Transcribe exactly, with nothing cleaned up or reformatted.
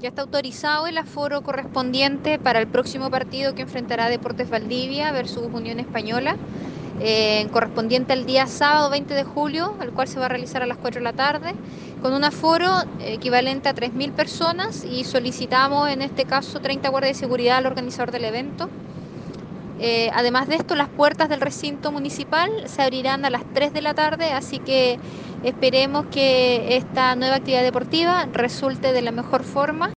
Ya está autorizado el aforo correspondiente para el próximo partido que enfrentará Deportes Valdivia versus Unión Española, eh, correspondiente al día sábado veinte de julio, el cual se va a realizar a las cuatro de la tarde, con un aforo equivalente a tres mil personas y solicitamos en este caso treinta guardias de seguridad al organizador del evento. Eh, además de esto, las puertas del recinto municipal se abrirán a las tres de la tarde, así que esperemos que esta nueva actividad deportiva resulte de la mejor forma.